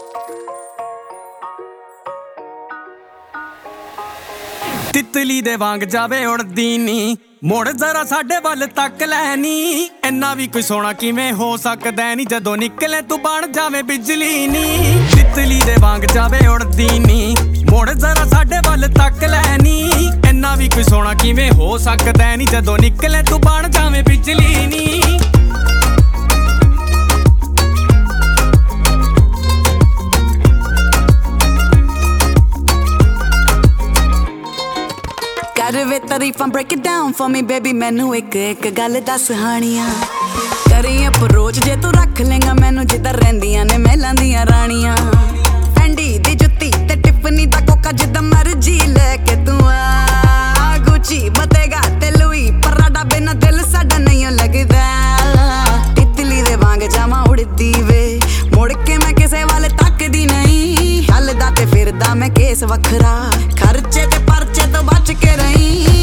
तितली दे वांग जावे उड़दी नी, मुड़ जरा साडे वल तक लै नी। इन्ना भी कोई सोना किवें हो सकदा नी, जदों निकले तू बन जावे बिजली नी। तितली दे वांग जावे उड़दी नी, मुड़ जरा साडे वल तक लै नी। इन्ना भी कोई सोना किवें हो सकदा नी, जदों निकले तू बन जावे बिजली नी। कर वे तारीफां break it down for me baby, मैनू एक एक गल दस हानियां करी अप्रोच जे तू रख लेंगा मैनू जिधर रहिंदियां ने महलां दियां रानियां। फैंडी दी जुत्ती ते टिफनी दा कोका जिद्दां मर्जी लेके तू आ। गुची बतेगा ते लुई पराडा बिना दिल साडा नहीं लगदा। तितली दे वांग जावां उड़दी वे, मुड़ के मैं किसे वाले तकदी नहीं। हलदा ते फिरदा मैं केस वखरा, खर्चे ते परचे तो बच के रही।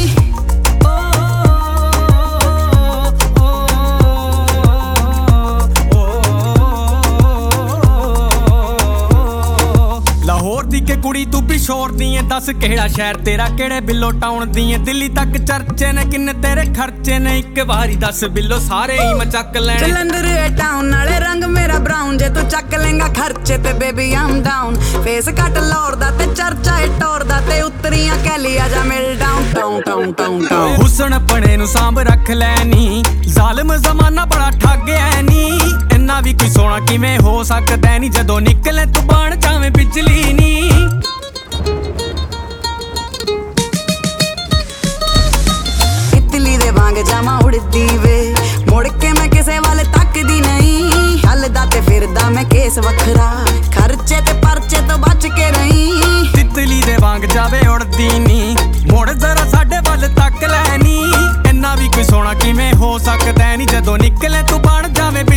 लाहौर दी के कुड़ी तू पिशोर दी है, दस केड़ा शहर तेरा केड़े बिल्लो टाउन दी है। दिल्ली तक चर्चे ने किन्ने तेरे खर्चे ने, एक बारी दस बिल्लो सारे ही मैं चक लैने। जलंधर है टाउन नाले रंग मेरा ब्राउन, जे तू चक लेंगा खर्चे ते baby I'm down. Face cut लौर दा ते चर्चा है टोर दा, ते उतरियां कैली आजा मिल downtown town town town. हुसन अपने नु सांभ रख लैनी, जालिम जमाना बड़ा ठग है नी। इन्ना भी कोई सोना किवें हो सकदा नी, जदों निकले तू बन जावे बिजली नी। तितली दे वांग जावां उड़दी वे, मुड़ के मैं किसे वाले तकदी नहीं। हलदा ते फिरदा मैं केस वखरा, खर्चे ते परचे तो बच के रही। तितली दे वांग जावे उड़दी नी, मुड़ जरा साडे वल तक लै नी। इन्ना भी कोई सोना किवें हो सकदा नी, जदों निकले तू बन जावे